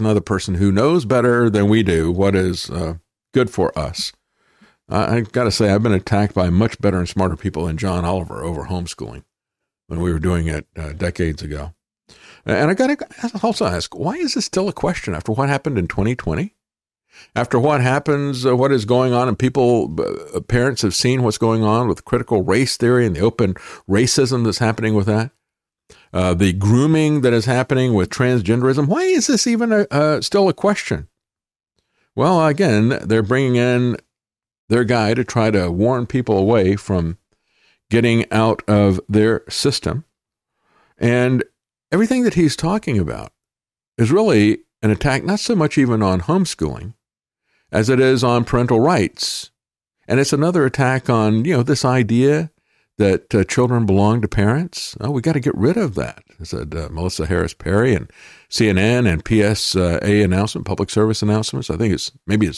another person who knows better than we do what is good for us. I got to say, I've been attacked by much better and smarter people than John Oliver over homeschooling when we were doing it decades ago. And I got to also ask, why is this still a question after what happened in 2020? After what happens, what is going on, and parents have seen what's going on with critical race theory and the open racism that's happening with that, the grooming that is happening with transgenderism. Why is this even still a question? Well, again, they're bringing in their guy to try to warn people away from getting out of their system. And everything that he's talking about is really an attack, not so much even on homeschooling, as it is on parental rights. And it's another attack on, this idea that children belong to parents. Oh, we got to get rid of that, said Melissa Harris Perry and CNN and PSA announcement, public service announcements. I think it's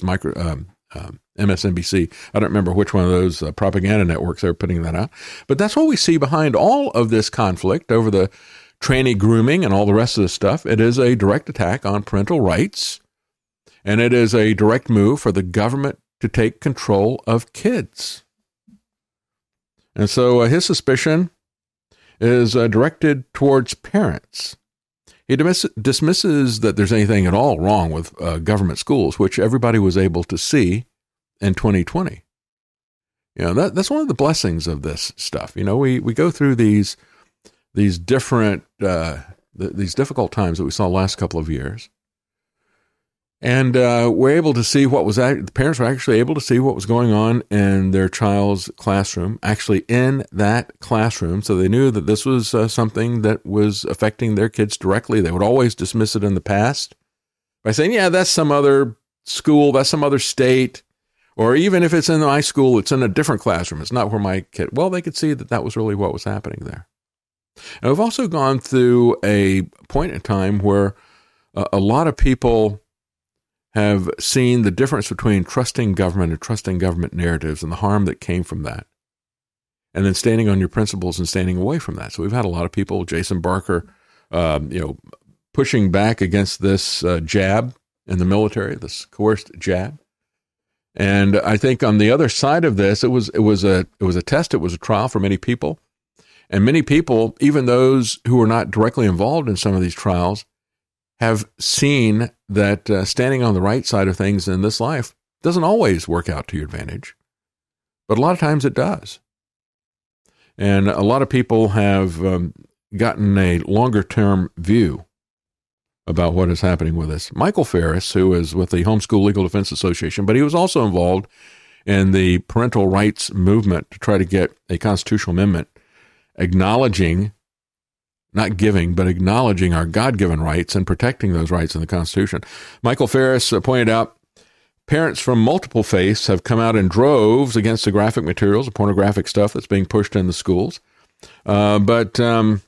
MSNBC. I don't remember which one of those propaganda networks they were putting that out. But that's what we see behind all of this conflict over the tranny grooming and all the rest of this stuff. It is a direct attack on parental rights, and it is a direct move for the government to take control of kids. And so his suspicion is directed towards parents. He dismisses that there's anything at all wrong with government schools, which everybody was able to see in 2020. That's one of the blessings of this stuff. We go through these different these difficult times that we saw the last couple of years, and we're able to see the parents were actually able to see what was going on in their child's classroom, actually in that classroom, so they knew that this was something that was affecting their kids directly. They would always dismiss it in the past by saying, yeah, that's some other school, that's some other state, or even if it's in my school, it's in a different classroom. It's not where my kid. Well, they could see that that was really what was happening there. And we've also gone through a point in time where a lot of people have seen the difference between trusting government and trusting government narratives and the harm that came from that, and then standing on your principles and standing away from that. So we've had a lot of people, Jason Barker, pushing back against this jab in the military, this coerced jab. And I think on the other side of this, it was a test, it was a trial for many people. And many people, even those who were not directly involved in some of these trials, have seen that standing on the right side of things in this life doesn't always work out to your advantage, but a lot of times it does. And a lot of people have gotten a longer-term view about what is happening with this. Michael Farris, who is with the Homeschool Legal Defense Association, but he was also involved in the parental rights movement to try to get a constitutional amendment acknowledging, not giving, but acknowledging our God-given rights and protecting those rights in the Constitution. Michael Farris pointed out parents from multiple faiths have come out in droves against the graphic materials, the pornographic stuff that's being pushed in the schools. But John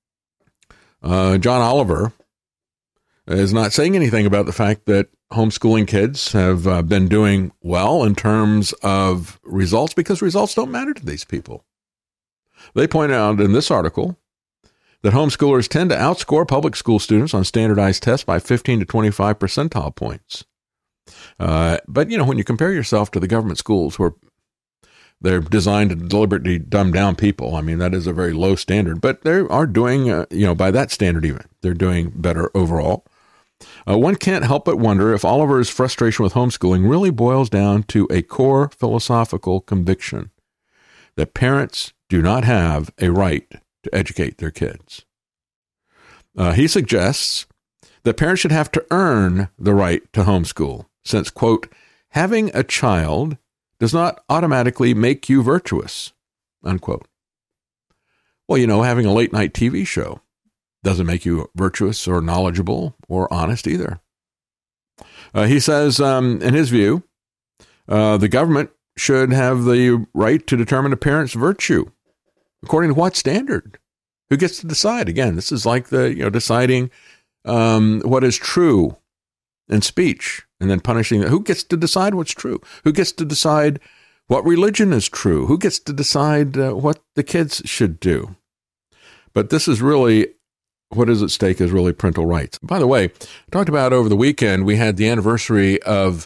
Oliver is not saying anything about the fact that homeschooling kids have been doing well in terms of results, because results don't matter to these people. They point out in this article that homeschoolers tend to outscore public school students on standardized tests by 15 to 25 percentile points. But, when you compare yourself to the government schools where they're designed to deliberately dumb down people, I mean, that is a very low standard, but they are doing, by that standard even, they're doing better overall. One can't help but wonder if Oliver's frustration with homeschooling really boils down to a core philosophical conviction that parents do not have a right to educate their kids. He suggests that parents should have to earn the right to homeschool, since, quote, having a child does not automatically make you virtuous, unquote. Well, having a late night TV show doesn't make you virtuous or knowledgeable or honest either. He says, in his view, the government should have the right to determine a parent's virtue. According to what standard? Who gets to decide? Again, this is like deciding what is true in speech and then punishing that. Who gets to decide what's true? Who gets to decide what religion is true? Who gets to decide what the kids should do? But this is really what is at stake is really parental rights. By the way, I talked about over the weekend, we had the anniversary of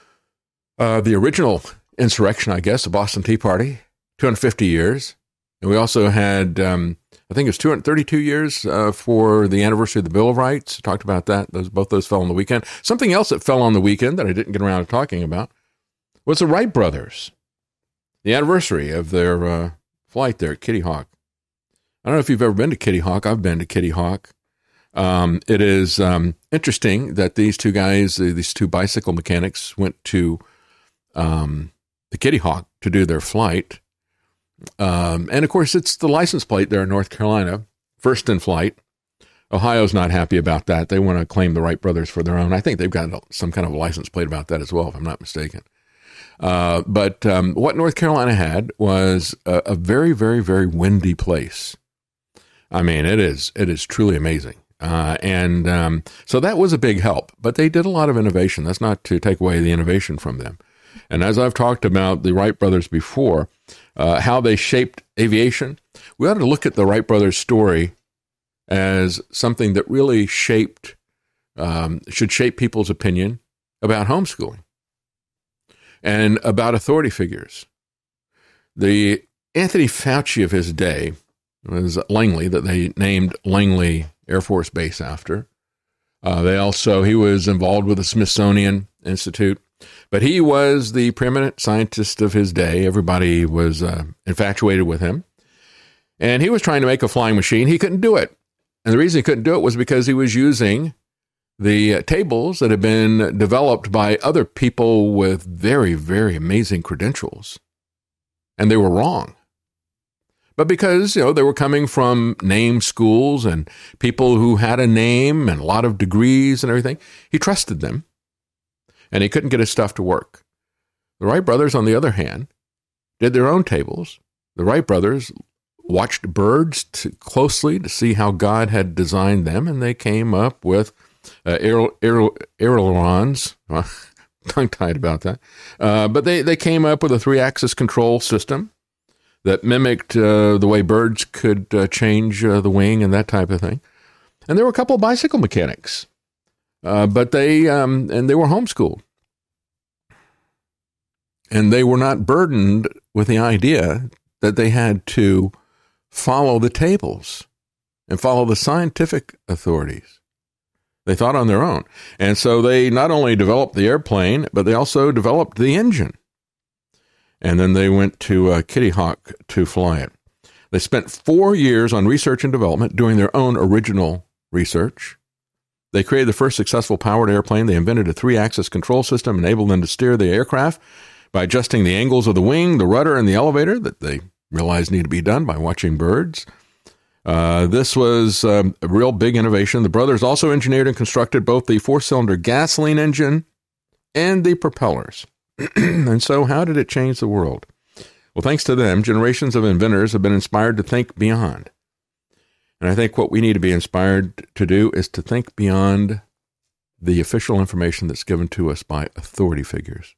the original insurrection, I guess, the Boston Tea Party, 250 years. And we also had, I think it was 232 years for the anniversary of the Bill of Rights. I talked about that. Both those fell on the weekend. Something else that fell on the weekend that I didn't get around to talking about was the Wright brothers, the anniversary of their flight there at Kitty Hawk. I don't know if you've ever been to Kitty Hawk. I've been to Kitty Hawk. It is interesting that these two guys, these two bicycle mechanics, went to the Kitty Hawk to do their flight. And of course, it's the license plate there in North Carolina, first in flight. Ohio's not happy about that. They want to claim the Wright brothers for their own. I think they've got some kind of a license plate about that as well, if I'm not mistaken. But what North Carolina had was a very, very, very windy place. I mean, it is truly amazing. So that was a big help, but they did a lot of innovation. That's not to take away the innovation from them. And as I've talked about the Wright brothers before, how they shaped aviation, we ought to look at the Wright brothers' story as something that really should shape people's opinion about homeschooling and about authority figures. The Anthony Fauci of his day was Langley, that they named Langley Air Force Base after. He was involved with the Smithsonian Institute, but he was the preeminent scientist of his day. Everybody was infatuated with him. And he was trying to make a flying machine. He couldn't do it. And the reason he couldn't do it was because he was using the tables that had been developed by other people with very, very amazing credentials. And they were wrong. But because, they were coming from named schools and people who had a name and a lot of degrees and everything, he trusted them. And he couldn't get his stuff to work. The Wright brothers, on the other hand, did their own tables. The Wright brothers watched birds closely to see how God had designed them, and they came up with ailerons. Tongue-tied about that. But they came up with a 3-axis control system that mimicked the way birds could change the wing and that type of thing. And there were a couple of bicycle mechanics, but they were homeschooled. And they were not burdened with the idea that they had to follow the tables and follow the scientific authorities. They thought on their own. And so they not only developed the airplane, but they also developed the engine. And then they went to Kitty Hawk to fly it. They spent 4 years on research and development doing their own original research. They created the first successful powered airplane. They invented a 3-axis control system, enabled them to steer the aircraft by adjusting the angles of the wing, the rudder, and the elevator that they realized needed to be done by watching birds. This was a real big innovation. The brothers also engineered and constructed both the 4-cylinder gasoline engine and the propellers. And so how did it change the world? Well, thanks to them, generations of inventors have been inspired to think beyond. And I think what we need to be inspired to do is to think beyond the official information that's given to us by authority figures.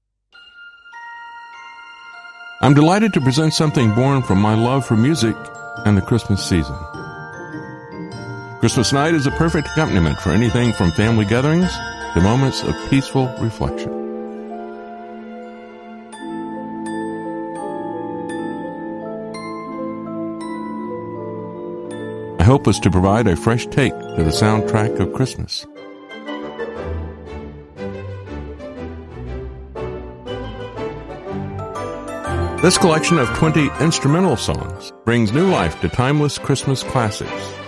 I'm delighted to present something born from my love for music and the Christmas season. Christmas night is a perfect accompaniment for anything from family gatherings to moments of peaceful reflection. My hope was to provide a fresh take to the soundtrack of Christmas. This collection of 20 instrumental songs brings new life to timeless Christmas classics.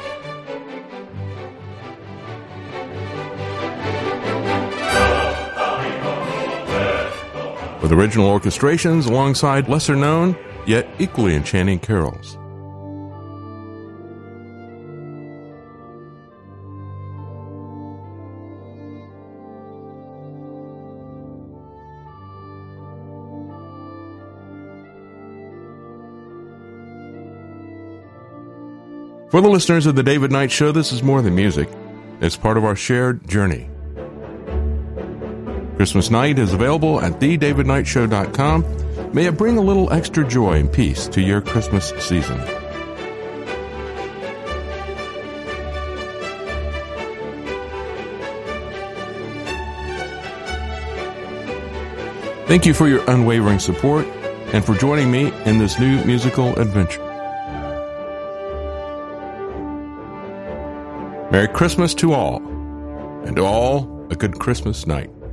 With original orchestrations alongside lesser-known, yet equally enchanting carols. For the listeners of the David Knight Show, this is more than music. It's part of our shared journey. Christmas Night is available at thedavidknightshow.com. May it bring a little extra joy and peace to your Christmas season. Thank you for your unwavering support and for joining me in this new musical adventure. Merry Christmas to all, and to all a good Christmas night.